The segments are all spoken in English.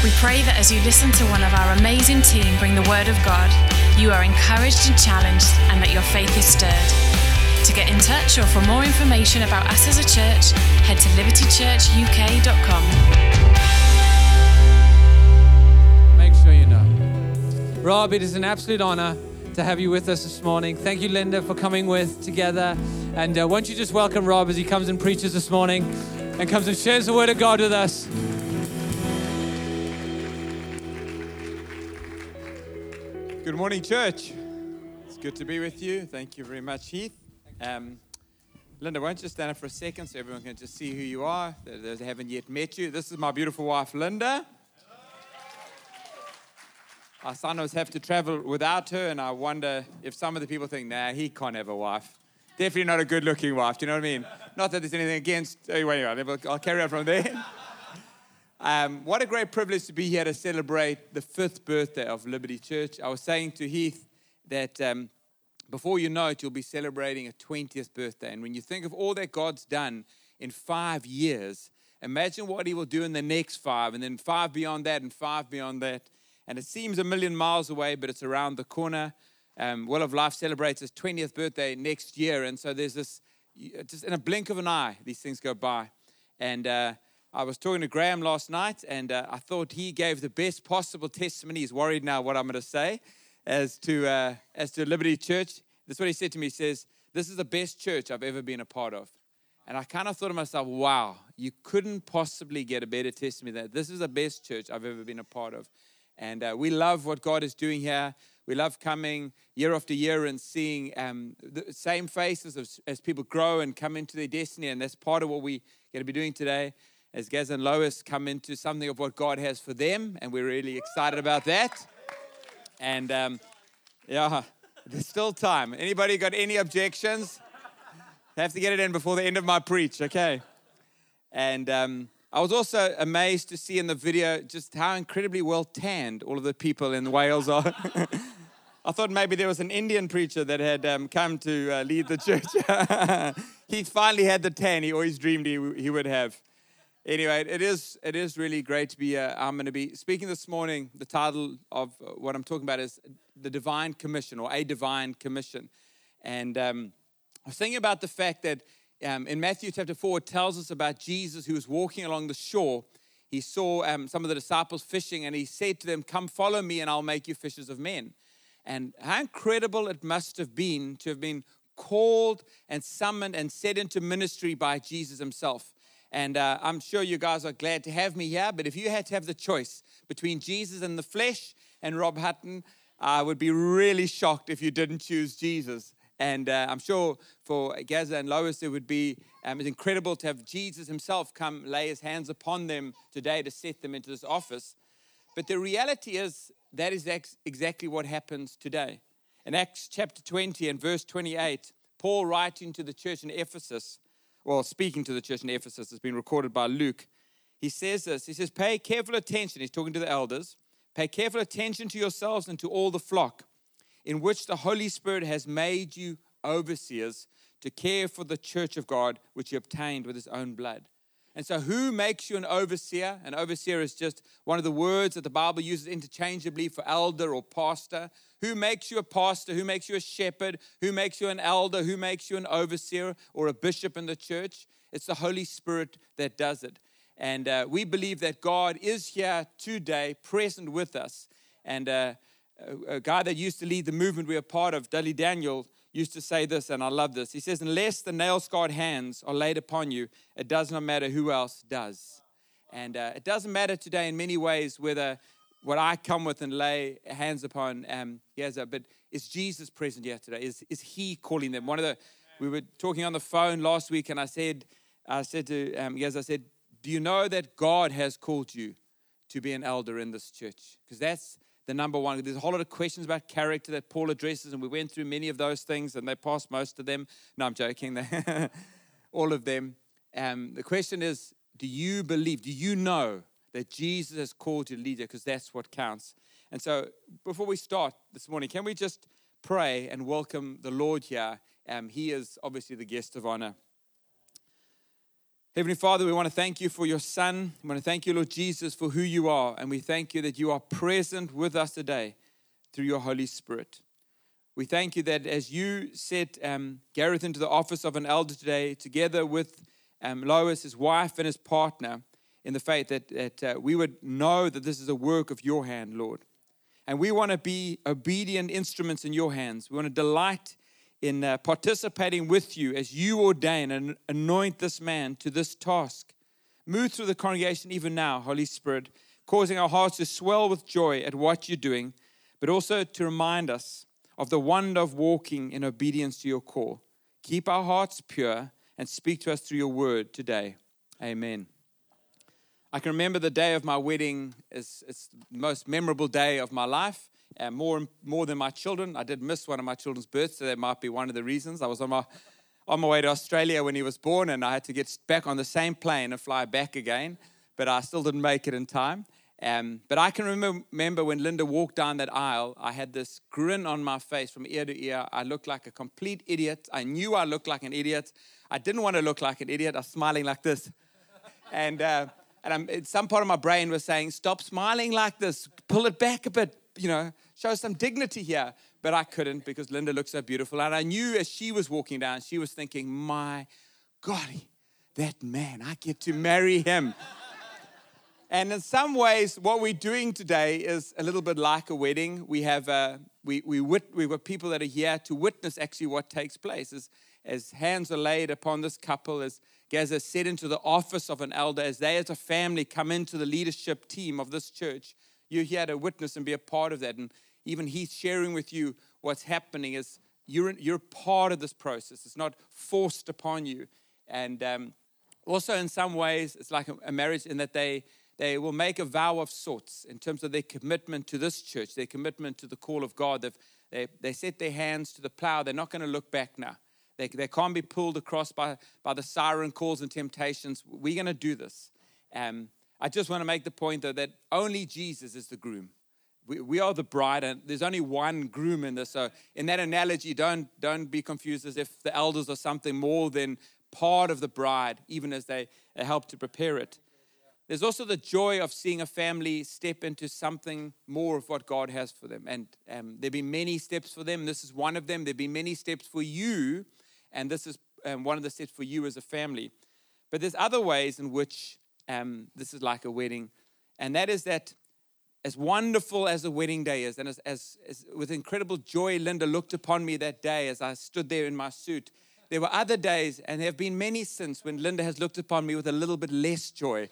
We pray that as you listen to one of our amazing team bring the Word of God, you are encouraged and challenged, and that your faith is stirred. To get in touch or for more information about us as a church, head to libertychurchuk.com. Make sure you know. Rob, it is an absolute honor to have you with us this morning. Thank you, Linda, for coming together. And won't you just welcome Rob as he comes and preaches this morning and comes and shares the Word of God with us. Good morning, church. It's good to be with you. Thank you very much, Heath. Linda, won't you stand up for a second so everyone can just see who you are, those who haven't yet met you. This is my beautiful wife, Linda. I sometimes have to travel without her, and I wonder if some of the people think, nah, he can't have a wife. Definitely not a good-looking wife, do you know what I mean? Not that there's anything against... Anyway, I'll carry on from there. What a great privilege to be here to celebrate the 5th birthday of Liberty Church. I was saying to Heath that before you know it, you'll be celebrating a 20th birthday. And when you think of all that God's done in 5 years, imagine what he will do in the next 5, and then 5 beyond that, and 5 beyond that. And it seems a million miles away, but it's around the corner. Well of Life celebrates its 20th birthday next year. And so there's this, just in a blink of an eye, these things go by. And I was talking to Graham last night, and I thought he gave the best possible testimony. He's worried now what I'm going to say as to Liberty Church. This is what he said to me. He says, "This is the best church I've ever been a part of." And I kind of thought to myself, wow, you couldn't possibly get a better testimony than that. This is the best church I've ever been a part of. And we love what God is doing here. We love coming year after year and seeing the same faces as people grow and come into their destiny. And that's part of what we're going to be doing today, as Gaz and Lois come into something of what God has for them. And we're really excited about that. And yeah, there's still time. Anybody got any objections? I have to get it in before the end of my preach, okay? And I was also amazed to see in the video just how incredibly well tanned all of the people in Wales are. I thought maybe there was an Indian preacher that had come to lead the church. He finally had the tan he always dreamed he would have. Anyway, it is really great to be here. I'm going to be speaking this morning. The title of what I'm talking about is The Divine Commission, or A Divine Commission. And I was thinking about the fact that in Matthew chapter 4, it tells us about Jesus who was walking along the shore. He saw some of the disciples fishing, and he said to them, "Come follow me and I'll make you fishers of men." And how incredible it must have been to have been called and summoned and set into ministry by Jesus himself. And I'm sure you guys are glad to have me here, but if you had to have the choice between Jesus in the flesh and Rob Hutton, I would be really shocked if you didn't choose Jesus. And I'm sure for Gaza and Lois, it would be it's incredible to have Jesus himself come lay his hands upon them today to set them into this office. But the reality is that is exactly what happens today. In Acts chapter 20 and verse 28, Paul writing to the church in Ephesus, well, speaking to the church in Ephesus, it's been recorded by Luke. He says this, he says, "Pay careful attention," he's talking to the elders, "pay careful attention to yourselves and to all the flock, in which the Holy Spirit has made you overseers to care for the church of God, which he obtained with his own blood." And so who makes you an overseer? An overseer is just one of the words that the Bible uses interchangeably for elder or pastor. Who makes you a pastor? Who makes you a shepherd? Who makes you an elder? Who makes you an overseer or a bishop in the church? It's the Holy Spirit that does it. And we believe that God is here today, present with us. And a guy that used to lead the movement we are part of, Dudley Daniel, used to say this, and I love this. He says, "Unless the nail-scarred hands are laid upon you, it does not matter who else does." And it doesn't matter today in many ways whether what I come with and lay hands upon Gaza, but is Jesus present here today? Is he calling them? We were talking on the phone last week, and I said to Gaza, I said, "Do you know that God has called you to be an elder in this church?" Because that's the number one. There's a whole lot of questions about character that Paul addresses, and we went through many of those things, and they passed most of them. No, I'm joking. All of them. The question is, do you believe, do you know that Jesus has called you to lead you? Because that's what counts. And so before we start this morning, can we just pray and welcome the Lord here? He is obviously the guest of honor. Heavenly Father, we want to thank you for your Son. We want to thank you, Lord Jesus, for who you are. And we thank you that you are present with us today through your Holy Spirit. We thank you that as you set Gareth into the office of an elder today, together with Lois, his wife, and his partner in the faith, that we would know that this is a work of your hand, Lord. And we want to be obedient instruments in your hands. We want to delight in participating with you as you ordain and anoint this man to this task. Move through the congregation even now, Holy Spirit, causing our hearts to swell with joy at what you're doing, but also to remind us of the wonder of walking in obedience to your call. Keep our hearts pure and speak to us through your word today. Amen. I can remember the day of my wedding. It's the most memorable day of my life. More than my children. I did miss one of my children's births, so that might be one of the reasons. I was on my way to Australia when he was born, and I had to get back on the same plane and fly back again, but I still didn't make it in time. But I can remember when Linda walked down that aisle, I had this grin on my face from ear to ear. I looked like a complete idiot. I knew I looked like an idiot. I didn't want to look like an idiot. I was smiling like this. And some part of my brain was saying, stop smiling like this. Pull it back a bit. Show some dignity here. But I couldn't because Linda looked so beautiful. And I knew as she was walking down, she was thinking, my golly, that man, I get to marry him. And in some ways, what we're doing today is a little bit like a wedding. We have we've got people that are here to witness actually what takes place. As hands are laid upon this couple, as Gaz is set into the office of an elder, as they as a family come into the leadership team of this church, you're here to witness and be a part of that. And even he's sharing with you what's happening is you're part of this process. It's not forced upon you. And also in some ways, it's like a marriage in that they will make a vow of sorts in terms of their commitment to this church, their commitment to the call of God. They set their hands to the plow. They're not going to look back now. They can't be pulled across by the siren calls and temptations. We're going to do this. I just want to make the point, though, that only Jesus is the groom. We are the bride, and there's only one groom in this. So in that analogy, don't be confused as if the elders are something more than part of the bride, even as they help to prepare it. There's also the joy of seeing a family step into something more of what God has for them. And there'll be many steps for them. This is one of them. There'll be many steps for you, and this is one of the steps for you as a family. But there's other ways in which this is like a wedding, and that is that as wonderful as a wedding day is, and as with incredible joy Linda looked upon me that day as I stood there in my suit, there were other days, and there have been many since, when Linda has looked upon me with a little bit less joy.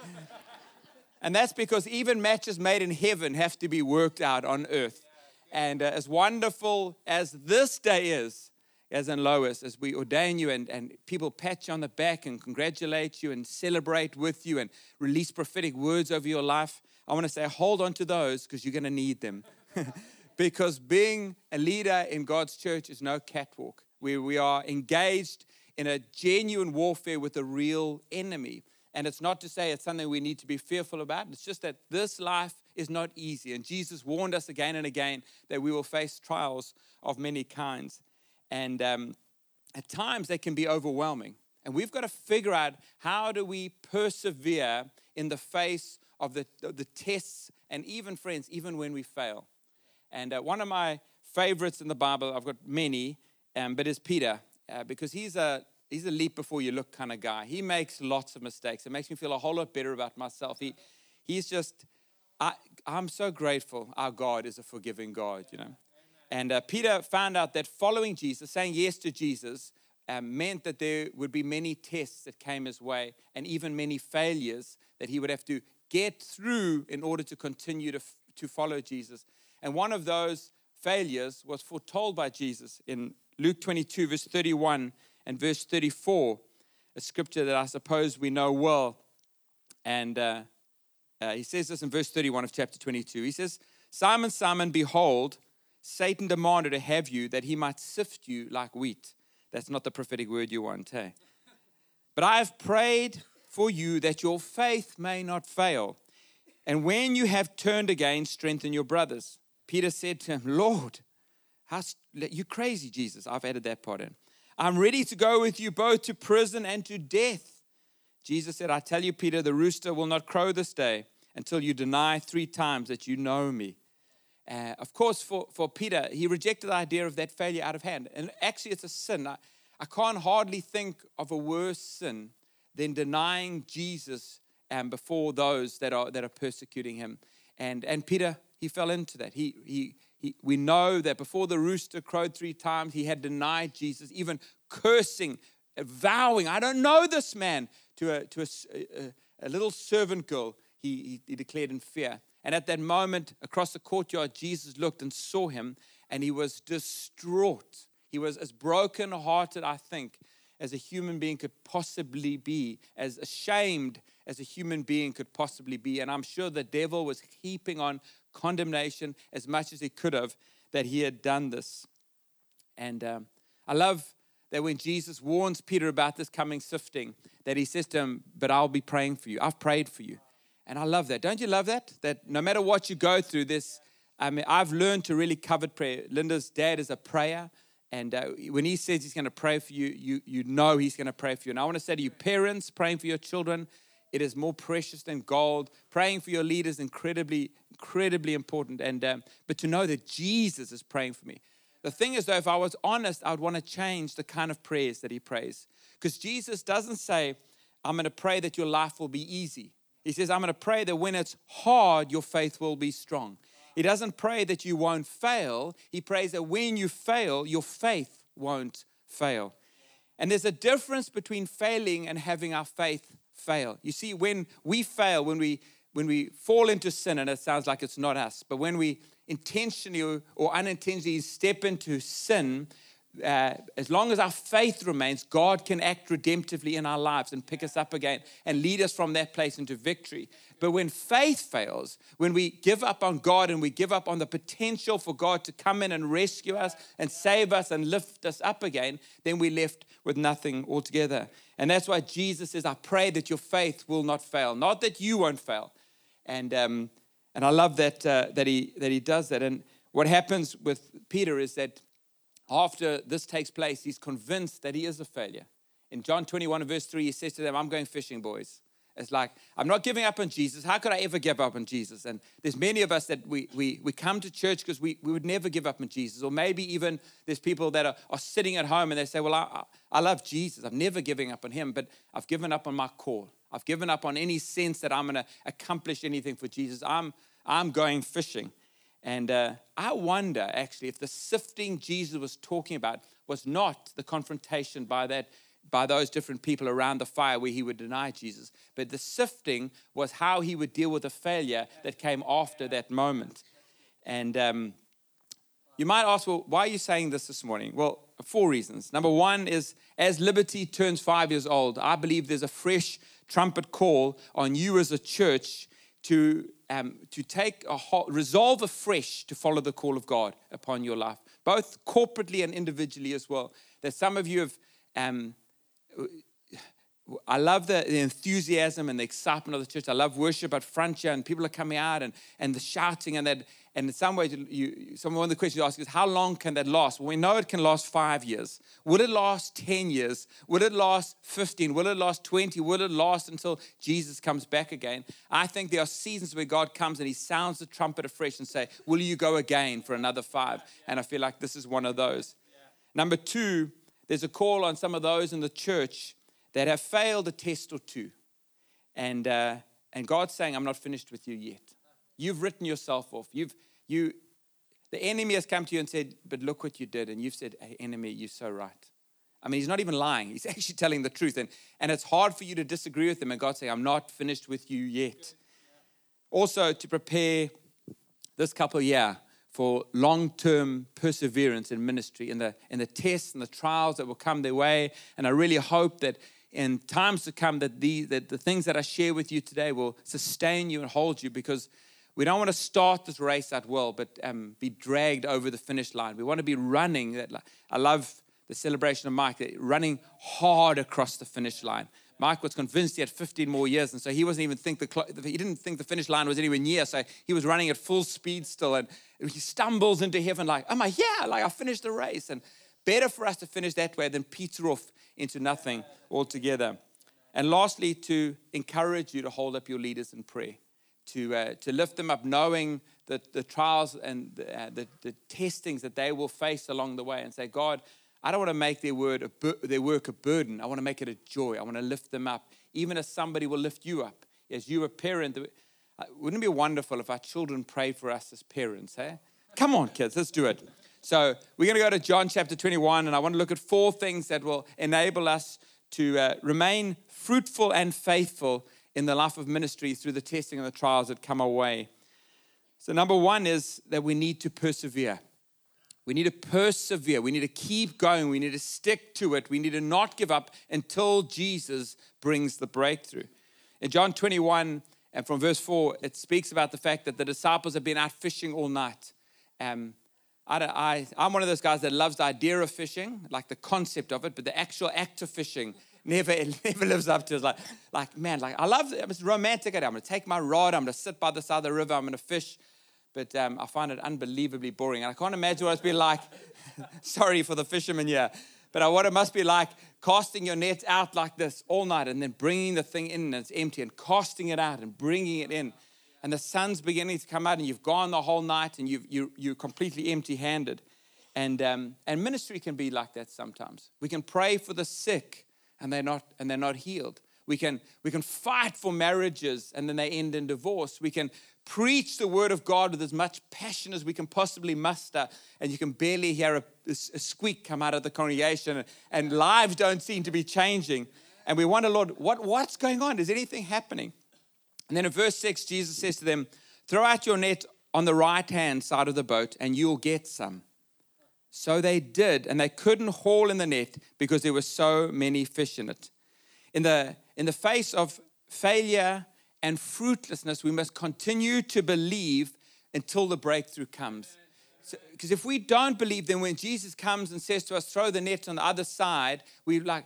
And that's because even matches made in heaven have to be worked out on earth. And as wonderful as this day is, as in Lois, as we ordain you and people pat you on the back and congratulate you and celebrate with you and release prophetic words over your life, I want to say hold on to those because you're going to need them. Because being a leader in God's church is no catwalk. We are engaged in a genuine warfare with a real enemy. And it's not to say it's something we need to be fearful about. It's just that this life is not easy. And Jesus warned us again and again that we will face trials of many kinds. And at times they can be overwhelming. And we've got to figure out how do we persevere in the face of the tests and even, friends, even when we fail. And one of my favorites in the Bible, I've got many, but is Peter, because he's a leap before you look kind of guy. He makes lots of mistakes. It makes me feel a whole lot better about myself. He's just, I'm so grateful our God is a forgiving God, And Peter found out that following Jesus, saying yes to Jesus, meant that there would be many tests that came his way and even many failures that he would have to get through in order to continue to follow Jesus. And one of those failures was foretold by Jesus in Luke 22, verse 31 and verse 34, a scripture that I suppose we know well. And he says this in verse 31 of chapter 22. He says, Simon, Simon, behold, Satan demanded to have you that he might sift you like wheat. That's not the prophetic word you want, hey? But I have prayed for you that your faith may not fail. And when you have turned again, strengthen your brothers. Peter said to him, Lord, you crazy, Jesus. I've added that part in. I'm ready to go with you both to prison and to death. Jesus said, I tell you, Peter, the rooster will not crow this day until you deny 3 times that you know me. Of course, for Peter, he rejected the idea of that failure out of hand. And actually, it's a sin. I can't hardly think of a worse sin than denying Jesus before those that are persecuting him. And Peter, he fell into that. We know that before the rooster crowed 3 times, he had denied Jesus, even cursing, vowing, I don't know this man, to a little servant girl. He declared in fear. And at that moment, across the courtyard, Jesus looked and saw him, and he was distraught. He was as broken-hearted, I think, as a human being could possibly be, as ashamed as a human being could possibly be. And I'm sure the devil was heaping on condemnation as much as he could have that he had done this. And I love that when Jesus warns Peter about this coming sifting, that he says to him, but I'll be praying for you. I've prayed for you. And I love that. Don't you love that? That no matter what you go through this, I've learned to really covet prayer. Linda's dad is a prayer. And when he says he's going to pray for you, you know he's going to pray for you. And I want to say to you, parents, praying for your children, it is more precious than gold. Praying for your leaders is incredibly, incredibly important. And but to know that Jesus is praying for me. The thing is, though, if I was honest, I would want to change the kind of prayers that he prays. Because Jesus doesn't say, I'm going to pray that your life will be easy. He says, I'm going to pray that when it's hard, your faith will be strong. He doesn't pray that you won't fail. He prays that when you fail, your faith won't fail. And there's a difference between failing and having our faith fail. You see, when we fail, when we fall into sin, and it sounds like it's not us, but when we intentionally or unintentionally step into sin, as long as our faith remains, God can act redemptively in our lives and pick us up again and lead us from that place into victory. But when faith fails, when we give up on God and we give up on the potential for God to come in and rescue us and save us and lift us up again, then we're left with nothing altogether. And that's why Jesus says, I pray that your faith will not fail, not that you won't fail. And I love that he does that. And what happens with Peter is that after this takes place, he's convinced that he is a failure. In John 21 verse 3, he says to them, I'm going fishing, boys. It's like, I'm not giving up on Jesus. How could I ever give up on Jesus? And there's many of us that we come to church because we would never give up on Jesus. Or maybe even there's people that are sitting at home and they say, well, I love Jesus. I'm never giving up on him, but I've given up on my call. I've given up on any sense that I'm going to accomplish anything for Jesus. I'm going fishing. And I wonder, actually, if the sifting Jesus was talking about was not the confrontation by those different people around the fire where he would deny Jesus, but the sifting was how he would deal with the failure that came after that moment. And you might ask, well, why are you saying this morning? Well, 4 reasons. Number 1 is, as Liberty turns 5 years old, I believe there's a fresh trumpet call on you as a church to resolve afresh to follow the call of God upon your life, both corporately and individually as well. That some of you have, I love the enthusiasm and the excitement of the church. I love worship at Frontier, and people are coming out and the shouting and that. And in some ways, one of the questions you ask is, how long can that last? Well, we know it can last 5 years. Will it last 10 years? Will it last 15? Will it last 20? Will it last until Jesus comes back again? I think there are seasons where God comes and he sounds the trumpet afresh and say, will you go again for another 5? And I feel like this is one of those. Number 2, there's a call on some of those in the church that have failed a test or 2. And God's saying, I'm not finished with you yet. You've written yourself off. The enemy has come to you and said, but look what you did. And you've said, hey, enemy, you're so right. I mean, he's not even lying. He's actually telling the truth. And it's hard for you to disagree with him. And God's saying, I'm not finished with you yet. Also, to prepare this couple year for long-term perseverance in ministry, in the tests and the trials that will come their way. And I really hope that in times to come that the things that I share with you today will sustain you and hold you, because we don't want to start this race out well, but be dragged over the finish line. We want to be running. I love the celebration of Mike, running hard across the finish line. Mike was convinced he had 15 more years, and so he didn't think the finish line was anywhere near, so he was running at full speed still, and he stumbles into heaven like, oh my, yeah, like I finished the race. And better for us to finish that way than peter off into nothing altogether. And lastly, to encourage you to hold up your leaders in prayer, to lift them up, knowing that the trials and the testings that they will face along the way, and say, God, I don't want to make their work a burden. I want to make it a joy. I want to lift them up, even as somebody will lift you up. As you a parent, wouldn't it be wonderful if our children prayed for us as parents, eh? Come on, kids, let's do it. So we're going to go to John chapter 21, and I want to look at 4 things that will enable us to remain fruitful and faithful in the life of ministry through the testing and the trials that come our way. So number 1 is that we need to persevere. We need to persevere. We need to keep going. We need to stick to it. We need to not give up until Jesus brings the breakthrough. In John 21, and from verse 4, it speaks about the fact that the disciples have been out fishing all night. I'm one of those guys that loves the idea of fishing, like the concept of it, but the actual act of fishing never lives up to it. I love it. It's romantic. I'm going to take my rod. I'm going to sit by the side of the river. I'm going to fish. But I find it unbelievably boring. And I can't imagine what it's been like. Sorry for the fishermen here. But what it must be like casting your net out like this all night and then bringing the thing in and it's empty and casting it out and bringing it in. And the sun's beginning to come out and you've gone the whole night and you're completely empty-handed. And ministry can be like that sometimes. We can pray for the sick and they're not healed. We can fight for marriages and then they end in divorce. We can preach the word of God with as much passion as we can possibly muster, and you can barely hear a squeak come out of the congregation, and lives don't seem to be changing. And we wonder, Lord, what's going on? Is anything happening? And then in verse 6, Jesus says to them, throw out your net on the right-hand side of the boat and you'll get some. So they did, and they couldn't haul in the net because there were so many fish in it. In the face of failure and fruitlessness, we must continue to believe until the breakthrough comes. Because if we don't believe, then when Jesus comes and says to us, throw the net on the other side, we're like,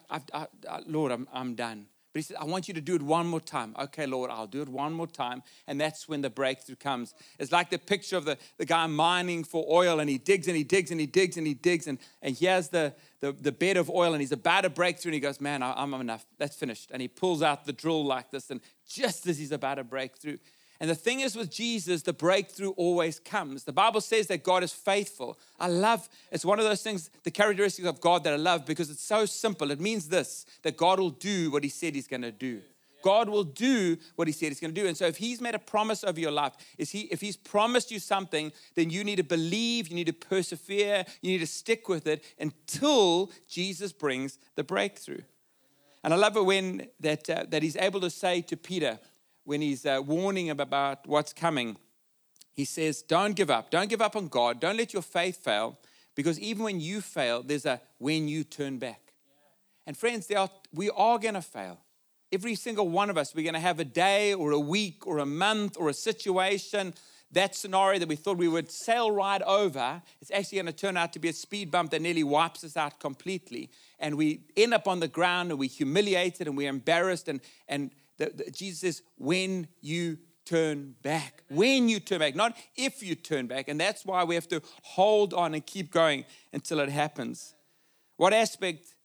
Lord, I'm done. But he said, I want you to do it one more time. Okay, Lord, I'll do it one more time. And that's when the breakthrough comes. It's like the picture of the guy mining for oil, and he digs and he digs and he digs and he digs. And here's the bed of oil, and he's about to break through. And he goes, man, I'm enough. That's finished. And he pulls out the drill like this. And just as he's about to break through. And the thing is with Jesus, the breakthrough always comes. The Bible says that God is faithful. It's one of those things, the characteristics of God that I love, because it's so simple. It means this, that God will do what he said he's going to do. God will do what he said he's going to do. And so if he's made a promise over your life, if he's promised you something, then you need to believe, you need to persevere, you need to stick with it until Jesus brings the breakthrough. And I love it when that he's able to say to Peter, when he's warning him about what's coming, he says, don't give up. Don't give up on God. Don't let your faith fail, because even when you fail, there's a when you turn back. And friends, we are going to fail. Every single one of us, we're going to have a day or a week or a month or a situation, that scenario that we thought we would sail right over, it's actually going to turn out to be a speed bump that nearly wipes us out completely. And we end up on the ground and we're humiliated and we're embarrassed. And Jesus says, when you turn back. When you turn back, not if you turn back. And that's why we have to hold on and keep going until it happens. What aspect,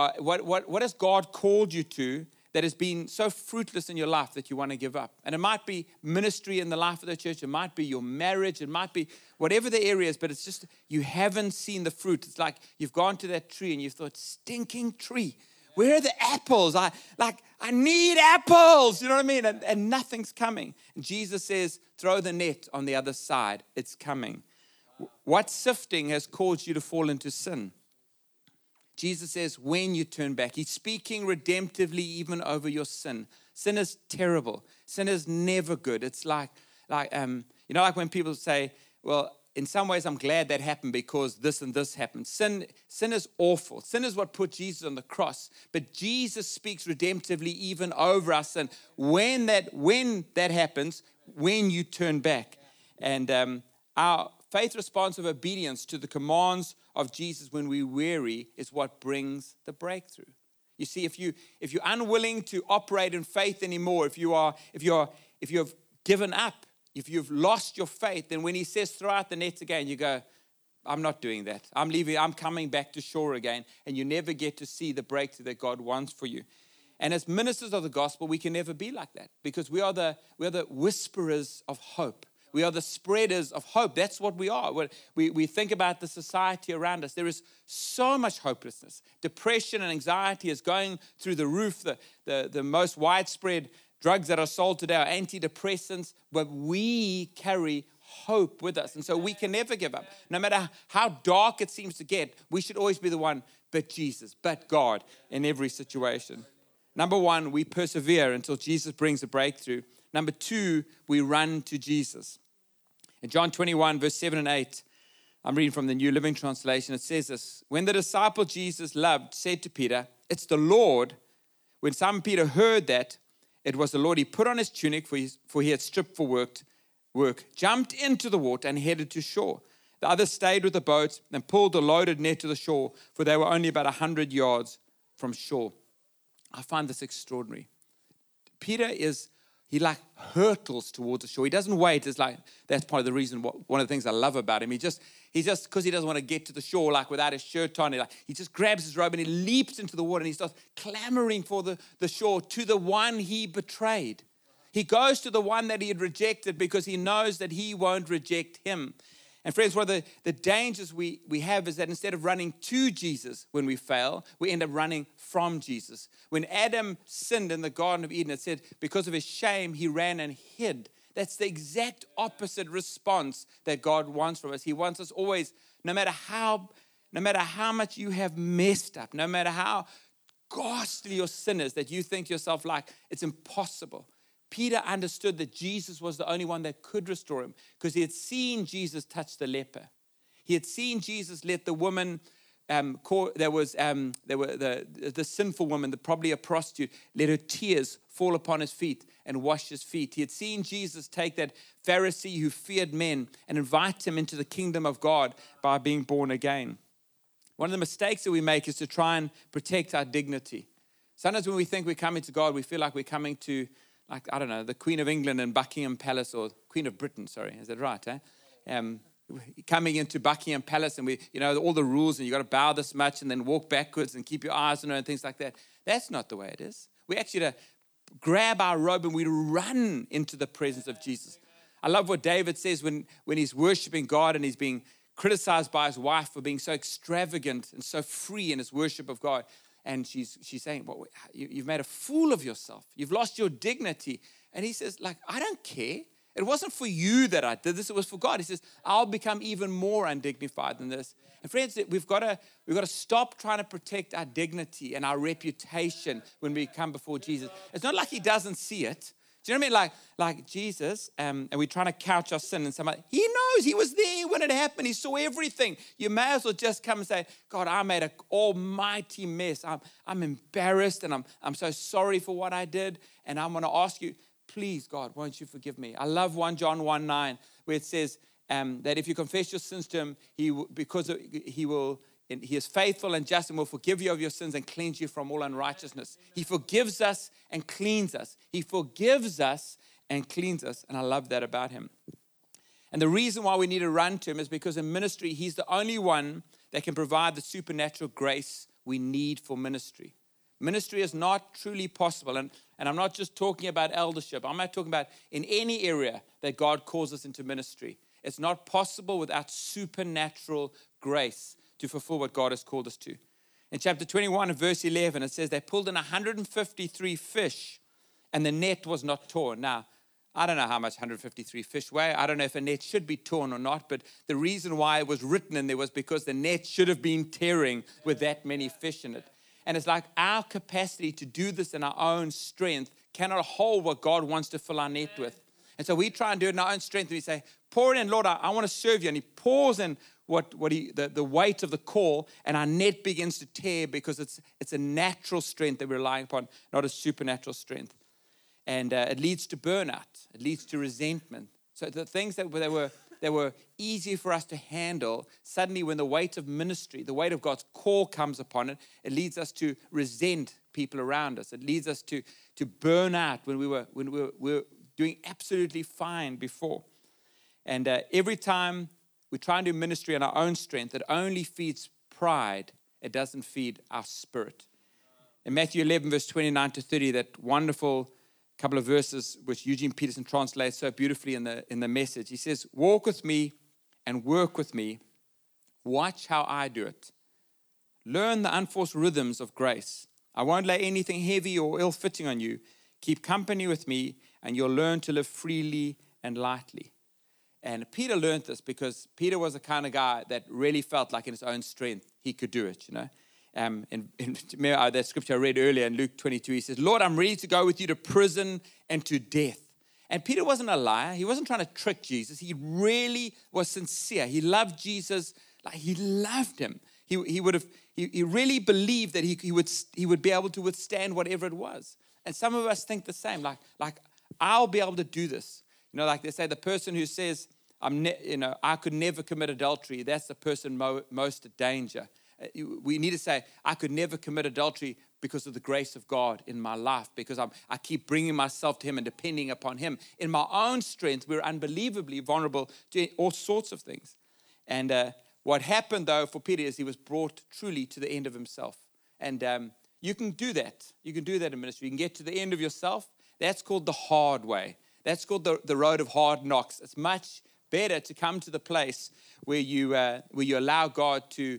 what has God called you to that has been so fruitless in your life that you want to give up? And it might be ministry in the life of the church. It might be your marriage. It might be whatever the area is, but it's just you haven't seen the fruit. It's like you've gone to that tree and you've thought, stinking tree. Where are the apples? I need apples. You know what I mean? And nothing's coming. And Jesus says, throw the net on the other side. It's coming. What sifting has caused you to fall into sin? Jesus says, when you turn back, he's speaking redemptively even over your sin. Sin is terrible. Sin is never good. It's like when people say, well, in some ways, I'm glad that happened because this and this happened. Sin is awful. Sin is what put Jesus on the cross. But Jesus speaks redemptively even over us. And when that happens, when you turn back. And our faith response of obedience to the commands of Jesus when we're weary is what brings the breakthrough. You see, if you're unwilling to operate in faith anymore, if you've given up, if you've lost your faith, then when he says throw out the nets again, you go, I'm not doing that. I'm leaving. I'm coming back to shore again. And you never get to see the breakthrough that God wants for you. And as ministers of the gospel, we can never be like that because we are the whisperers of hope. We are the spreaders of hope. That's what we are. We think about the society around us. There is so much hopelessness. Depression and anxiety is going through the roof. The most widespread drugs that are sold today are antidepressants, but we carry hope with us. And so we can never give up. No matter how dark it seems to get, we should always be the one, but Jesus, but God in every situation. Number one, we persevere until Jesus brings a breakthrough. Number two, we run to Jesus. In John 21, verse 7 and 8, I'm reading from the New Living Translation. It says this: when the disciple Jesus loved said to Peter, "It's the Lord," when Simon Peter heard that it was the Lord, he put on his tunic, for he had stripped for work, jumped into the water and headed to shore. The others stayed with the boat and pulled a loaded net to the shore, for they were only about 100 yards from shore. I find this extraordinary. Peter he like hurtles towards the shore. He doesn't wait. It's like, that's part of the reason, one of the things I love about him. He just, because he doesn't want to get to the shore, like without his shirt on, he just grabs his robe and he leaps into the water and he starts clamoring for the shore to the one he betrayed. He goes to the one that he had rejected because he knows that he won't reject him. And friends, one of the dangers we have is that instead of running to Jesus when we fail, we end up running from Jesus. When Adam sinned in the Garden of Eden, it said because of his shame, he ran and hid. That's the exact opposite response that God wants from us. He wants us always, no matter how much you have messed up, no matter how ghastly your sin is, that you think to yourself like it's impossible. Peter understood that Jesus was the only one that could restore him because he had seen Jesus touch the leper. He had seen Jesus let the woman, the sinful woman, probably a prostitute, let her tears fall upon his feet and wash his feet. He had seen Jesus take that Pharisee who feared men and invite him into the kingdom of God by being born again. One of the mistakes that we make is to try and protect our dignity. Sometimes when we think we're coming to God, we feel like we're coming to, like, I don't know, the Queen of England and Buckingham Palace, or Queen of Britain, sorry, is that right? Coming into Buckingham Palace and all the rules and you got to bow this much and then walk backwards and keep your eyes on her and things like that. That's not the way it is. We actually grab our robe and we run into the presence of Jesus. I love what David says when he's worshiping God and he's being criticized by his wife for being so extravagant and so free in his worship of God. And she's saying, well, you've made a fool of yourself. You've lost your dignity. And he says, like, I don't care. It wasn't for you that I did this. It was for God. He says, I'll become even more undignified than this. And friends, we've got to stop trying to protect our dignity and our reputation when we come before Jesus. It's not like he doesn't see it. Do you know what I mean? Like Jesus, and we're trying to couch our sin, and somebody, he knows, he was there when it happened. He saw everything. You may as well just come and say, God, I made an almighty mess. I'm embarrassed, and I'm so sorry for what I did, and I'm going to ask you, please, God, won't you forgive me? I love 1 John 1:9, where it says that if you confess your sins to him, he is faithful and just and will forgive you of your sins and cleanse you from all unrighteousness. He forgives us and cleans us. He forgives us and cleans us. And I love that about him. And the reason why we need to run to him is because in ministry, he's the only one that can provide the supernatural grace we need for ministry. Ministry is not truly possible. And I'm not just talking about eldership. I'm not talking about in any area that God calls us into ministry. It's not possible without supernatural grace to fulfill what God has called us to. In chapter 21 and verse 11, it says they pulled in 153 fish and the net was not torn. Now, I don't know how much 153 fish weigh. I don't know if a net should be torn or not, but the reason why it was written in there was because the net should have been tearing with that many fish in it. And it's like our capacity to do this in our own strength cannot hold what God wants to fill our net with. And so we try and do it in our own strength. And we say, pour it in, Lord, I want to serve you. And he pours in the weight of the call, and our net begins to tear because it's a natural strength that we're relying upon, not a supernatural strength. And it leads to burnout. It leads to resentment. So the things that were easy for us to handle, suddenly when the weight of ministry, the weight of God's call comes upon it, it leads us to resent people around us. It leads us to burn out when we were doing absolutely fine before. And every time we try and do ministry on our own strength, it only feeds pride. It doesn't feed our spirit. In Matthew 11, verse 29 to 30, that wonderful couple of verses which Eugene Peterson translates so beautifully in the Message. He says, walk with me and work with me. Watch how I do it. Learn the unforced rhythms of grace. I won't lay anything heavy or ill-fitting on you. Keep company with me, and you'll learn to live freely and lightly. And Peter learned this because Peter was the kind of guy that really felt like in his own strength he could do it, you know. In that scripture I read earlier in Luke 22, he says, Lord, I'm ready to go with you to prison and to death. And Peter wasn't a liar. He wasn't trying to trick Jesus. He really was sincere. He loved Jesus. Like he loved him. He really believed that he would be able to withstand whatever it was. And some of us think the same. Like I'll be able to do this. You know, like they say, the person who says, I could never commit adultery, that's the person most in danger. We need to say, I could never commit adultery because of the grace of God in my life, because I keep bringing myself to him and depending upon him. In my own strength, we're unbelievably vulnerable to all sorts of things. And what happened, though, for Peter is he was brought truly to the end of himself. And you can do that. You can do that in ministry. You can get to the end of yourself. That's called the hard way. That's called the road of hard knocks. It's much better to come to the place where you allow God to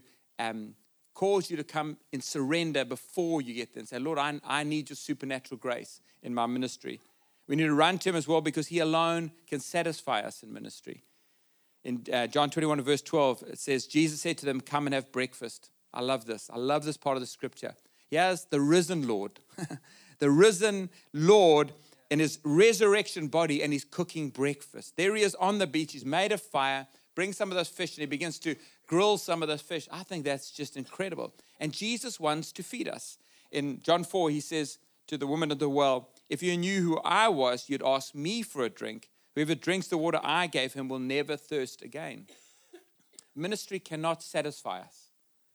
cause you to come in surrender before you get there and say, Lord, I need your supernatural grace in my ministry. We need to run to him as well because he alone can satisfy us in ministry. In John 21 verse 12, it says, Jesus said to them, come and have breakfast. I love this. I love this part of the scripture. Here's the risen Lord. The risen Lord in his resurrection body, and he's cooking breakfast. There he is on the beach. He's made a fire, brings some of those fish, and he begins to grill some of those fish. I think that's just incredible. And Jesus wants to feed us. In John 4, he says to the woman at the well, if you knew who I was, you'd ask me for a drink. Whoever drinks the water I gave him will never thirst again. Ministry cannot satisfy us.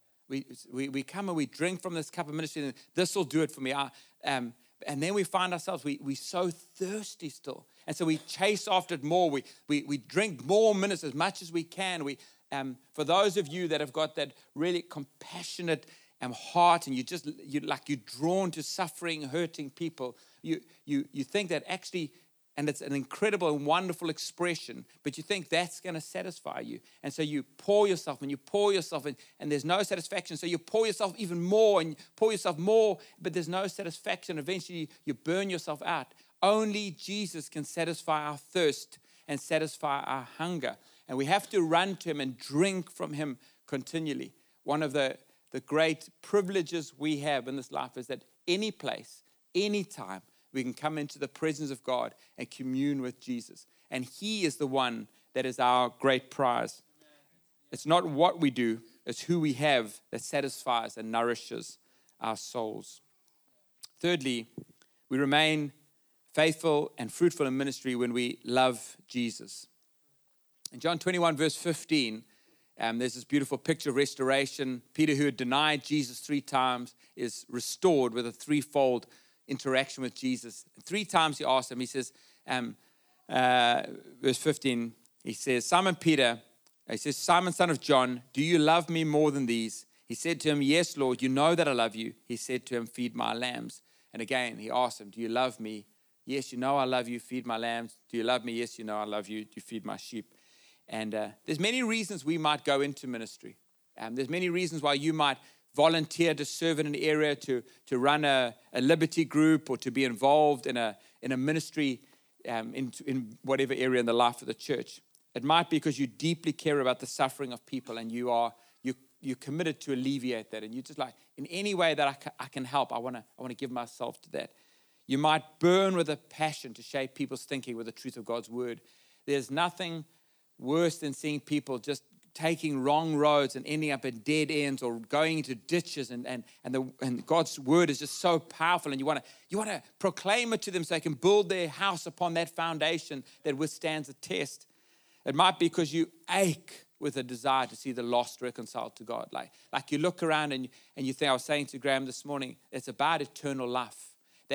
We come and we drink from this cup of ministry, and this will do it for me. And then we find ourselves, we're so thirsty still. And so we chase after it more. We drink more minutes as much as we can. For those of you that have got that really compassionate heart, and you're drawn to suffering, hurting people, you think that actually, and it's an incredible and wonderful expression, but you think that's going to satisfy you. And so you pour yourself and you pour yourself, and there's no satisfaction. So you pour yourself even more and pour yourself more, but there's no satisfaction. Eventually you burn yourself out. Only Jesus can satisfy our thirst and satisfy our hunger. And we have to run to him and drink from him continually. One of the great privileges we have in this life is that any place, any time, we can come into the presence of God and commune with Jesus. And he is the one that is our great prize. It's not what we do, it's who we have that satisfies and nourishes our souls. Thirdly, we remain faithful and fruitful in ministry when we love Jesus. In John 21, verse 15, there's this beautiful picture of restoration. Peter, who had denied Jesus 3 times, is restored with a threefold interaction with Jesus. 3 times he asked him, he says, verse 15, he says, Simon Peter, he says, Simon, son of John, do you love me more than these? He said to him, yes, Lord, you know that I love you. He said to him, feed my lambs. And again, he asked him, do you love me? Yes, you know I love you, feed my lambs. Do you love me? Yes, you know I love you, you feed my sheep. And there's many reasons we might go into ministry. There's many reasons why you might volunteer to serve in an area, to run a liberty group, or to be involved in a ministry in whatever area in the life of the church. It might be because you deeply care about the suffering of people, and you're committed to alleviate that, and you just like, in any way that I can help, I want to give myself to that. You might burn with a passion to shape people's thinking with the truth of God's word. There's nothing worse than seeing people just taking wrong roads and ending up at dead ends or going into ditches, and God's word is just so powerful, and you want to proclaim it to them so they can build their house upon that foundation that withstands the test. It might be because you ache with a desire to see the lost reconciled to God. Like you look around and you think, I was saying to Graham this morning, it's about eternal life.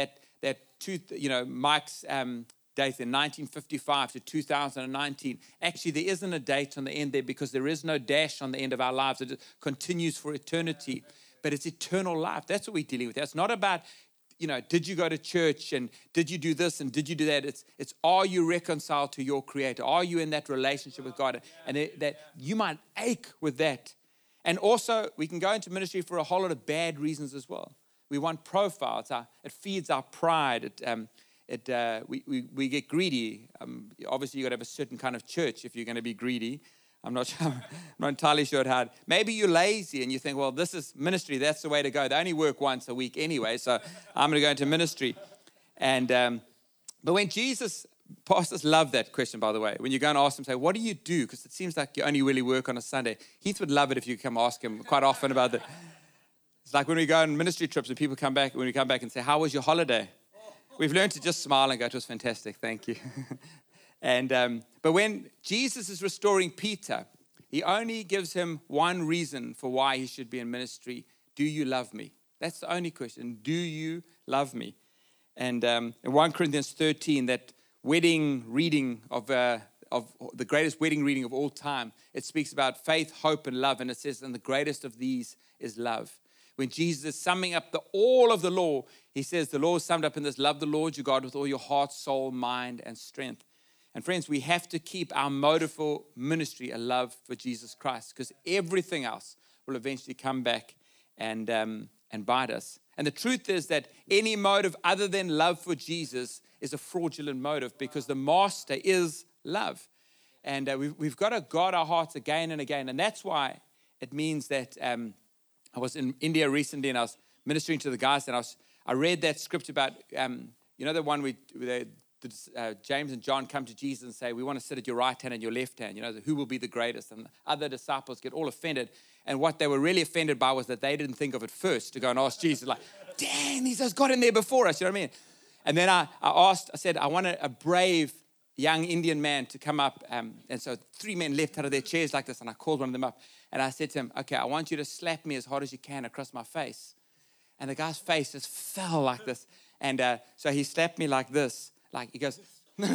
Mike's date in 1955 to 2019. Actually, there isn't a date on the end there because there is no dash on the end of our lives. It continues for eternity. but it's eternal life. That's what we're dealing with. It's not about, did you go to church and did you do this and did you do that? It's are you reconciled to your Creator? Are you in that relationship with God? And that you might ache with that. And also, we can go into ministry for a whole lot of bad reasons as well. We want profile. It feeds our pride. We get greedy. Obviously, you've got to have a certain kind of church if you're going to be greedy. I'm not entirely sure how. Maybe you're lazy and you think, well, this is ministry. That's the way to go. They only work once a week anyway, so I'm going to go into ministry. And but when Jesus, pastors love that question, by the way. When you go and ask them, say, what do you do? Because it seems like you only really work on a Sunday. Heath would love it if you come ask him quite often about that. It's like when we go on ministry trips and people come back, when we come back and say, how was your holiday? We've learned to just smile and go, it was fantastic, thank you. But when Jesus is restoring Peter, he only gives him one reason for why he should be in ministry. Do you love me? That's the only question. Do you love me? And in 1 Corinthians 13, that wedding reading of the greatest wedding reading of all time, it speaks about faith, hope, and love. And it says, and the greatest of these is love. When Jesus is summing up all of the law, he says, the law is summed up in this: love the Lord your God with all your heart, soul, mind, and strength. And friends, we have to keep our motive for ministry a love for Jesus Christ, because everything else will eventually come back and bite us. And the truth is that any motive other than love for Jesus is a fraudulent motive, because the master is love. And we've got to guard our hearts again and again. And that's why it means that I was in India recently and I was ministering to the guys, and I read that scripture about, the one James and John come to Jesus and say, we want to sit at your right hand and your left hand, who will be the greatest? And the other disciples get all offended. And what they were really offended by was that they didn't think of it first to go and ask Jesus, like, dang, these guys got in there before us, you know what I mean? And then I said, I want a brave young Indian man to come up. And so 3 men left out of their chairs like this, and I called one of them up. And I said to him, okay, I want you to slap me as hard as you can across my face. And the guy's face just fell like this. And so he slapped me like this. Like, he goes,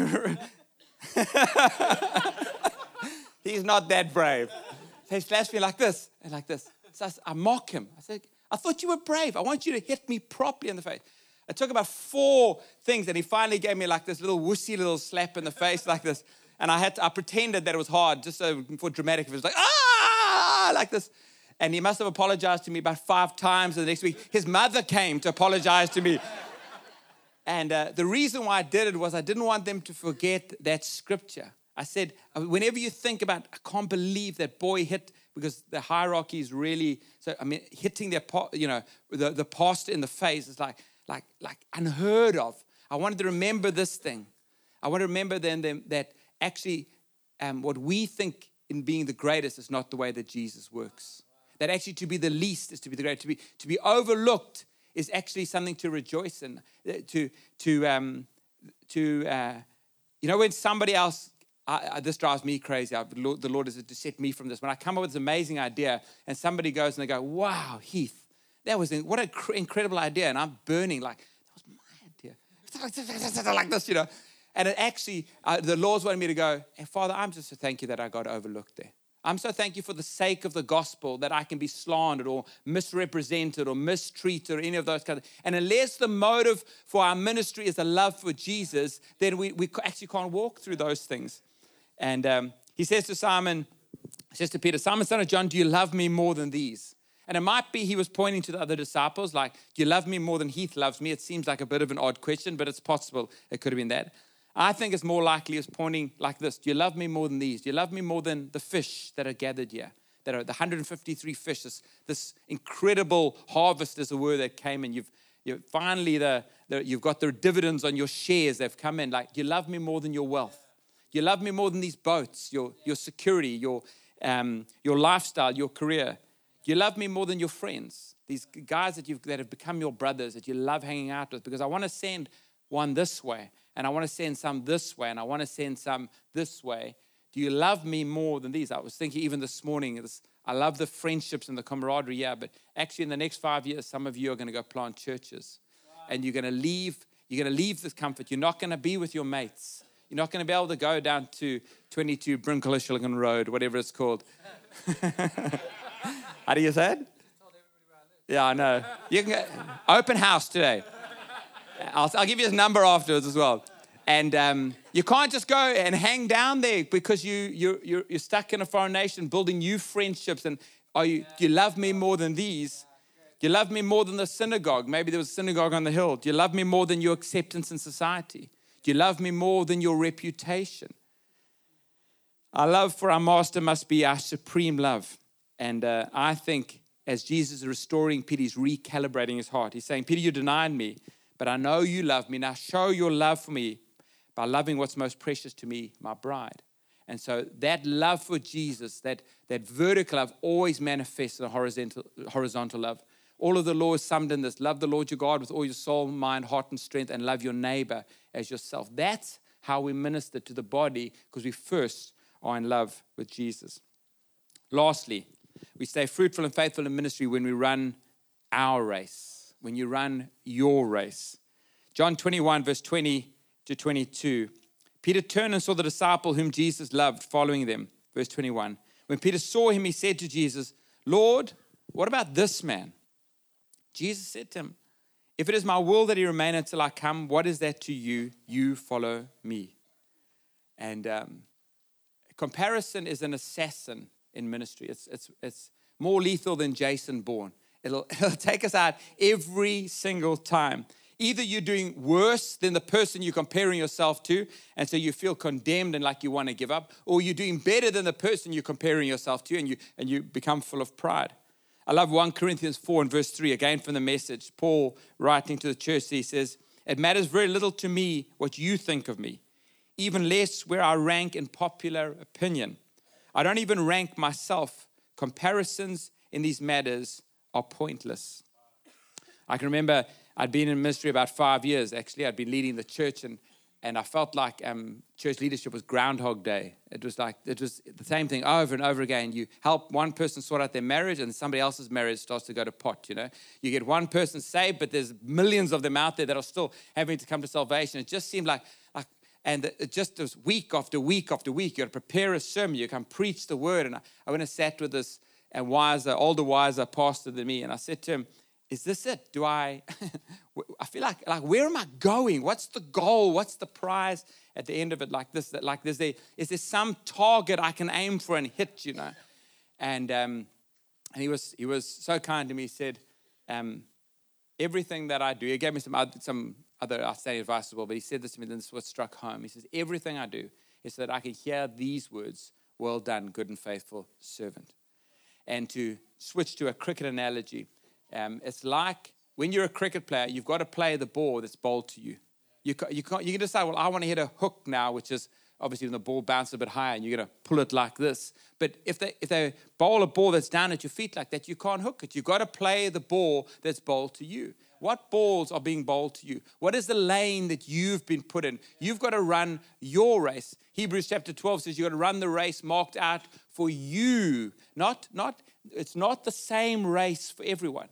he's not that brave. So he slaps me like this and like this. So I mock him. I said, I thought you were brave. I want you to hit me properly in the face. It took about 4 things, and he finally gave me like this little wussy little slap in the face like this. And I pretended that it was hard, just so for dramatic. It was like, like this. And he must have apologized to me about 5 times. And the next week, his mother came to apologize to me. And the reason why I did it was I didn't want them to forget that scripture. I said, whenever you think about, I can't believe that boy hit, because the hierarchy is really, hitting the pastor in the face is like unheard of. I wanted to remember this thing. I want to remember then that actually what we think in being the greatest is not the way that Jesus works. That actually to be the least is to be the greatest. To be overlooked is actually something to rejoice in. When somebody else, this drives me crazy. The Lord has to set me from this. When I come up with this amazing idea and somebody goes and they go, wow, Heath, what an incredible idea. And I'm burning like, that was my idea. Like this, And it actually, the Lord's wanted me to go, hey, Father, I'm just so thank you that I got overlooked there. I'm so thank you for the sake of the gospel that I can be slandered or misrepresented or mistreated or any of those kinds of things. And unless the motive for our ministry is a love for Jesus, then we actually can't walk through those things. And he says to Peter, Simon, son of John, do you love me more than these? And it might be he was pointing to the other disciples, like, do you love me more than Heath loves me? It seems like a bit of an odd question, but it's possible it could have been that. I think it's more likely it's pointing like this. Do you love me more than these? Do you love me more than the fish that are gathered here? That are the 153 fish. This incredible harvest is a word that came in. You've finally you've got the dividends on your shares. They've come in. Like, do you love me more than your wealth? Do you love me more than these boats, your security, your lifestyle, your career? Do you love me more than your friends? These guys that have become your brothers, that you love hanging out with? Because I want to send one this way, and I want to send some this way, and I want to send some this way. Do you love me more than these? I was thinking even this morning, I love the friendships and the camaraderie, yeah, but actually in the next 5 years, some of you are going to go plant churches. Wow. And you're going to leave this comfort. You're not going to be with your mates. You're not going to be able to go down to 22 Brinkalishigan Road, whatever it's called. How do you say it? Yeah, I know. You can go, open house today. I'll give you his number afterwards as well. And you can't just go and hang down there because you're stuck in a foreign nation building new friendships. And do you love me more than these? Do you love me more than the synagogue? Maybe there was a synagogue on the hill. Do you love me more than your acceptance in society? Do you love me more than your reputation? Our love for our master must be our supreme love. And I think as Jesus is restoring Peter, he's recalibrating his heart. He's saying, Peter, you denied me, but I know you love me. Now show your love for me by loving what's most precious to me, my bride. And so that love for Jesus, that vertical love always manifests in a horizontal love. All of the law is summed in this. Love the Lord your God with all your soul, mind, heart, and strength, and love your neighbor as yourself. That's how we minister to the body, because we first are in love with Jesus. Lastly, we stay fruitful and faithful in ministry when we run our race, when you run your race. John 21, verse 20 to 22. Peter turned and saw the disciple whom Jesus loved following them. Verse 21. When Peter saw him, he said to Jesus, Lord, what about this man? Jesus said to him, if it is my will that he remain until I come, what is that to you? You follow me. And comparison is an assassin in ministry. It's more lethal than Jason Bourne. It'll take us out every single time. Either you're doing worse than the person you're comparing yourself to, and so you feel condemned and like you want to give up, or you're doing better than the person you're comparing yourself to, and you become full of pride. I love 1 Corinthians 4 and verse 3, again from the Message. Paul, writing to the church, he says, it matters very little to me what you think of me, even less where I rank in popular opinion. I don't even rank myself. Comparisons in these matters are pointless. I can remember I'd been in ministry about 5 years, actually. I'd been leading the church, and I felt like church leadership was Groundhog Day. It was the same thing over and over again. You help one person sort out their marriage, and somebody else's marriage starts to go to pot, You get one person saved, but there's millions of them out there that are still having to come to salvation. It just seemed and it just was week after week after week. You got to prepare a sermon. You can preach the word. And I went and sat with this older, wiser pastor than me, and I said to him, is this it? I feel like where am I going? What's the goal? What's the prize at the end of it? Is there some target I can aim for and hit, And he was so kind to me. He said, everything that I do, he gave me some other outstanding advice as well, but he said this to me, and this is what struck home. He says, everything I do is so that I can hear these words, well done, good and faithful servant. And to switch to a cricket analogy, it's like when you're a cricket player, you've got to play the ball that's bowled to you. You can decide, well, I want to hit a hook now, which is obviously when the ball bounces a bit higher and you're going to pull it like this. But if they bowl a ball that's down at your feet like that, you can't hook it. You've got to play the ball that's bowled to you. What balls are being bowled to you? What is the lane that you've been put in? You've got to run your race. Hebrews chapter 12 says you've got to run the race marked out for you. It's not the same race for everyone.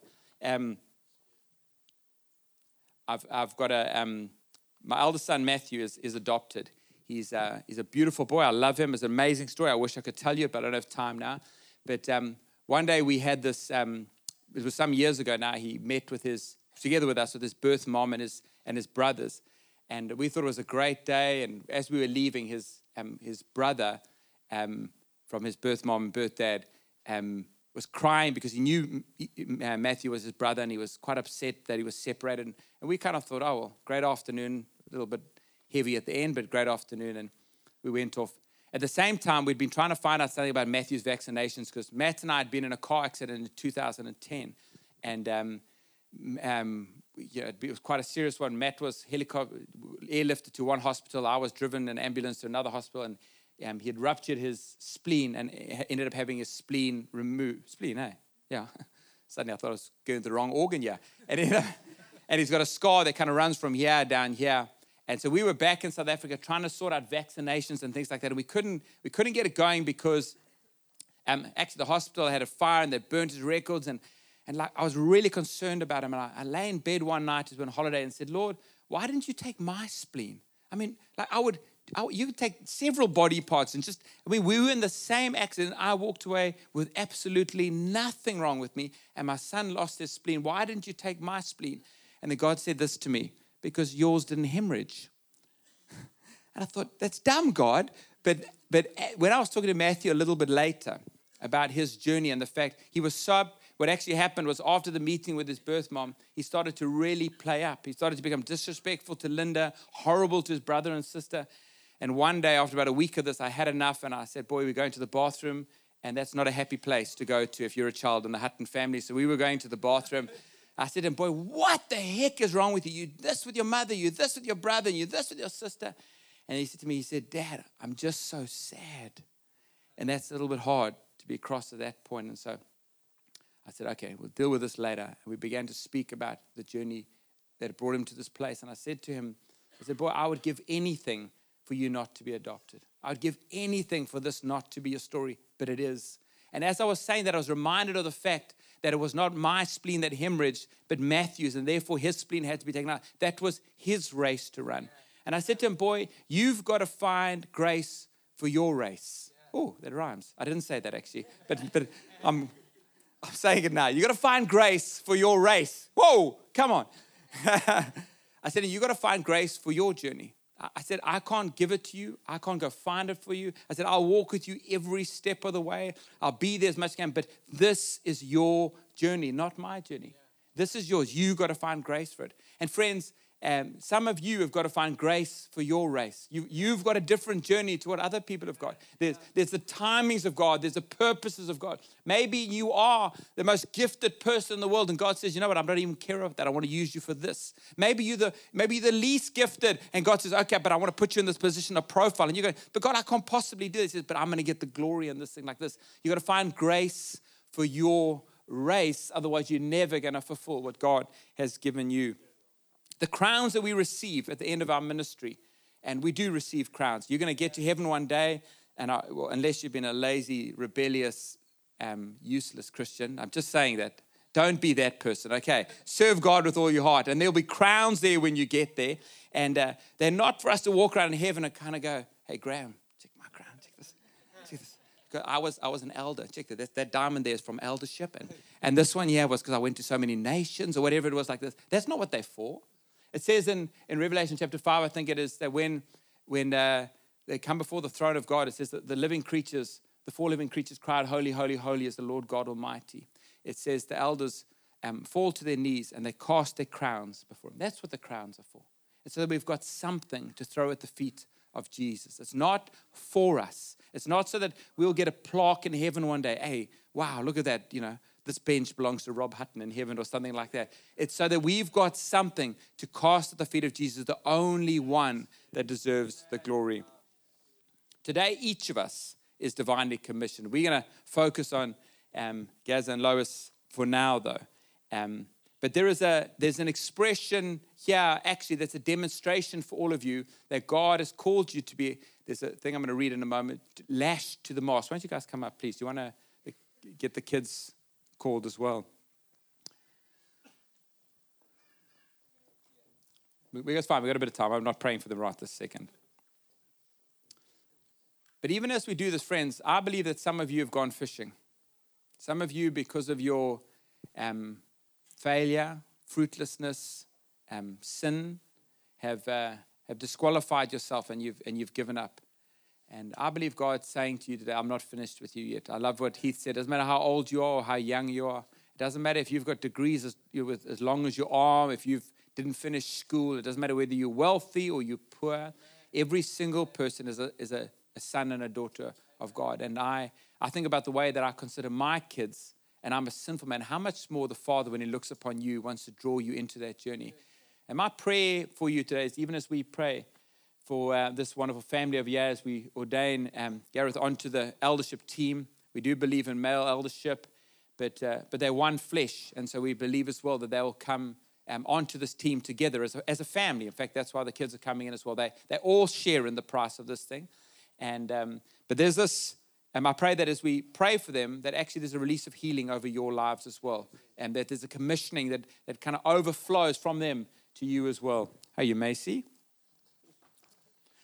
I've got my eldest son Matthew is adopted. He's a beautiful boy. I love him. It's an amazing story. I wish I could tell you, but I don't have time now. But one day we had this. It was some years ago now. He met together with us with his birth mom and his brothers, and we thought it was a great day. And as we were leaving, his brother from his birth mom and birth dad was crying because he knew Matthew was his brother, and he was quite upset that he was separated. And we kind of thought, oh, well, great afternoon, a little bit heavy at the end, but great afternoon. And we went off. At the same time, we'd been trying to find out something about Matthew's vaccinations because Matt and I had been in a car accident in 2010. And it was quite a serious one. Matt was airlifted to one hospital. I was driven in an ambulance to another hospital. And he had ruptured his spleen and ended up having his spleen removed. Spleen, eh? Yeah. Suddenly I thought I was going to the wrong organ, yeah. And he's got a scar that kind of runs from here down here. And so we were back in South Africa trying to sort out vaccinations and things like that. And we couldn't get it going because actually the hospital had a fire and they burnt his records. And I was really concerned about him. And I lay in bed one night, just on holiday, and said, Lord, why didn't you take my spleen? I mean, I would you could take several body parts and we were in the same accident. I walked away with absolutely nothing wrong with me. And my son lost his spleen. Why didn't you take my spleen? And then God said this to me, because yours didn't hemorrhage. And I thought, that's dumb, God. But when I was talking to Matthew a little bit later about his journey and the fact he was what actually happened was after the meeting with his birth mom, he started to really play up. He started to become disrespectful to Linda, horrible to his brother and sister. And one day, after about a week of this, I had enough, and I said, boy, we're going to the bathroom, and that's not a happy place to go to if you're a child in the Hutton family. So we were going to the bathroom. I said to him, boy, what the heck is wrong with you? You this with your mother, you this with your brother, you this with your sister. And he said to me, he said, Dad, I'm just so sad. And that's a little bit hard to be across at that point. And so I said, okay, we'll deal with this later. And we began to speak about the journey that brought him to this place. And I said to him, I said, boy, I would give anything for you not to be adopted. I would give anything for this not to be your story, but it is. And as I was saying that, I was reminded of the fact that it was not my spleen that hemorrhaged, but Matthew's, and therefore his spleen had to be taken out. That was his race to run. And I said to him, boy, you've got to find grace for your race. Oh, that rhymes. I didn't say that actually, but I'm saying it now. You've got to find grace for your race. Whoa, come on. I said, you've got to find grace for your journey. I said, I can't give it to you. I can't go find it for you. I said, I'll walk with you every step of the way. I'll be there as much as I can. But this is your journey, not my journey. This is yours. You've got to find grace for it. And friends, some of you have got to find grace for your race. You've got a different journey to what other people have got. There's the timings of God. There's the purposes of God. Maybe you are the most gifted person in the world, and God says, you know what, I don't even care about that. I want to use you for this. Maybe you're the least gifted, and God says, okay, but I want to put you in this position of profile. And you go, but God, I can't possibly do this. He says, but I'm going to get the glory in this thing like this. You've got to find grace for your race. Otherwise, you're never going to fulfill what God has given you. The crowns that we receive at the end of our ministry, and we do receive crowns. You're going to get to heaven one day, and unless you've been a lazy, rebellious, useless Christian, I'm just saying that. Don't be that person, okay? Serve God with all your heart, and there'll be crowns there when you get there. And they're not for us to walk around in heaven and kind of go, hey, Graham, check my crown, check this. Check this. I was an elder. Check that diamond there is from eldership. And this one, was because I went to so many nations or whatever it was like this. That's not what they're for. It says in Revelation chapter 5, I think it is, that when they come before the throne of God, it says that the living creatures, the four living creatures cried, holy, holy, holy is the Lord God Almighty. It says the elders fall to their knees and they cast their crowns before him. That's what the crowns are for. It's so that we've got something to throw at the feet of Jesus. It's not for us. It's not so that we'll get a plaque in heaven one day. Hey, wow, look at that, this bench belongs to Rob Hutton in heaven or something like that. It's so that we've got something to cast at the feet of Jesus, the only one that deserves the glory. Today, each of us is divinely commissioned. We're going to focus on Gaza and Lois for now, though. But there's an expression here, actually, that's a demonstration for all of you that God has called you to be. There's a thing I'm going to read in a moment, lashed to the mast. Why don't you guys come up, please? Do you want to get the kids called as well? It's fine. We've got a bit of time. I'm not praying for them right this second. But even as we do this, friends, I believe that some of you have gone fishing. Some of you, because of your failure, fruitlessness, sin, have disqualified yourself and you've given up. And I believe God's saying to you today, I'm not finished with you yet. I love what Heath said. It doesn't matter how old you are or how young you are. It doesn't matter if you've got degrees as long as your arm, if you didn't finish school. It doesn't matter whether you're wealthy or you're poor. Every single person is a son and a daughter of God. And I think about the way that I consider my kids, and I'm a sinful man. How much more the Father, when He looks upon you, wants to draw you into that journey. And my prayer for you today is, even as we pray for this wonderful family of years, we ordain Gareth onto the eldership team. We do believe in male eldership, but they're one flesh. And so we believe as well that they will come onto this team together as a family. In fact, that's why the kids are coming in as well. They all share in the price of this thing. And but there's this, and I pray that as we pray for them, that actually there's a release of healing over your lives as well. And that there's a commissioning that kind of overflows from them to you as well. Hey, you Macy.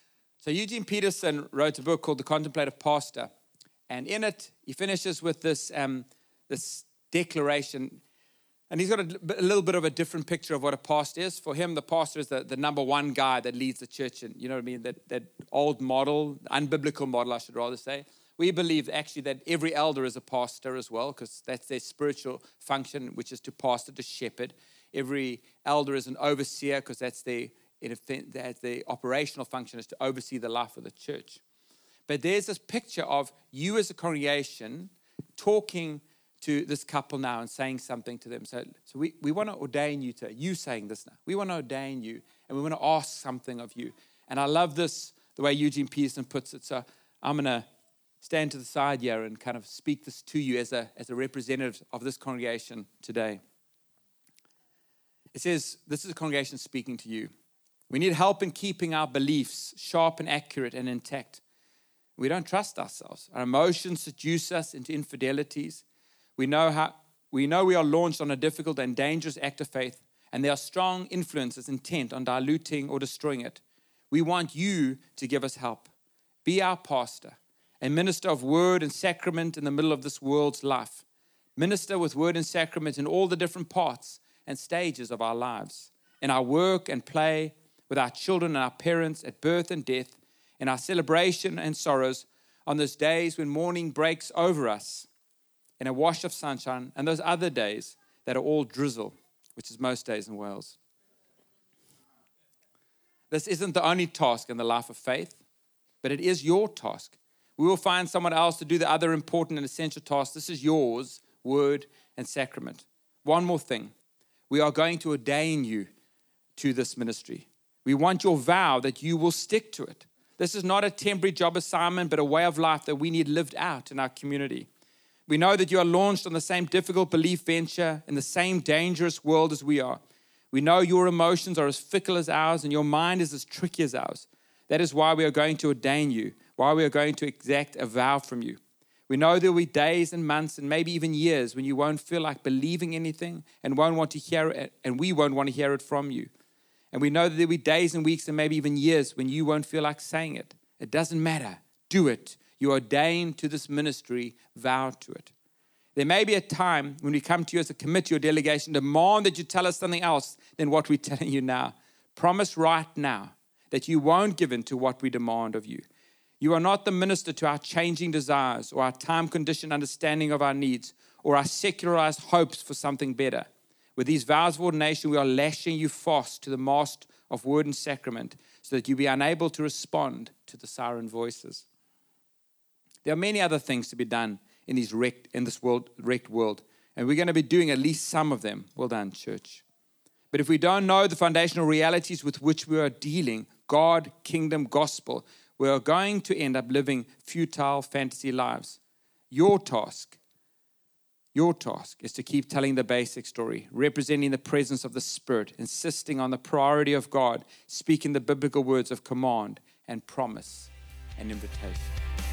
So Eugene Peterson wrote a book called The Contemplative Pastor. And in it, he finishes with this declaration. And he's got a little bit of a different picture of what a pastor is. For him, the pastor is the number one guy that leads the church. And you know what I mean? That old model, unbiblical model, I should rather say. We believe actually that every elder is a pastor as well, because that's their spiritual function, which is to pastor, to shepherd. Every elder is an overseer, because that's the operational function, is to oversee the life of the church. But there's this picture of you as a congregation talking to this couple now and saying something to them. So we want to ordain you to, you saying this now. We want to ordain you, and we want to ask something of you. And I love this, the way Eugene Peterson puts it. So I'm going to stand to the side here and kind of speak this to you as a representative of this congregation today. It says, this is a congregation speaking to you. We need help in keeping our beliefs sharp and accurate and intact. We don't trust ourselves. Our emotions seduce us into infidelities. We know we are launched on a difficult and dangerous act of faith, and there are strong influences intent on diluting or destroying it. We want you to give us help. Be our pastor, a minister of word and sacrament in the middle of this world's life. Minister with word and sacrament in all the different parts and stages of our lives, in our work and play, with our children and our parents, at birth and death, in our celebration and sorrows, on those days when morning breaks over us in a wash of sunshine, and those other days that are all drizzle, which is most days in Wales. This isn't the only task in the life of faith, but it is your task. We will find someone else to do the other important and essential tasks. This is yours, word and sacrament. One more thing. We are going to ordain you to this ministry. We want your vow that you will stick to it. This is not a temporary job assignment, but a way of life that we need lived out in our community. We know that you are launched on the same difficult belief venture in the same dangerous world as we are. We know your emotions are as fickle as ours and your mind is as tricky as ours. That is why we are going to ordain you, why we are going to exact a vow from you. We know there will be days and months and maybe even years when you won't feel like believing anything and won't want to hear it, and we won't want to hear it from you. And we know that there will be days and weeks and maybe even years when you won't feel like saying it. It doesn't matter. Do it. You are ordained to this ministry. Vow to it. There may be a time when we come to you as a committee or delegation, demand that you tell us something else than what we're telling you now. Promise right now that you won't give in to what we demand of you. You are not the minister to our changing desires or our time-conditioned understanding of our needs or our secularized hopes for something better. With these vows of ordination, we are lashing you fast to the mast of word and sacrament so that you be unable to respond to the siren voices. There are many other things to be done in this wrecked world, and we're going to be doing at least some of them. Well done, church. But if we don't know the foundational realities with which we are dealing, God, kingdom, gospel, we are going to end up living futile fantasy lives. Your task is to keep telling the basic story, representing the presence of the Spirit, insisting on the priority of God, speaking the biblical words of command and promise and invitation.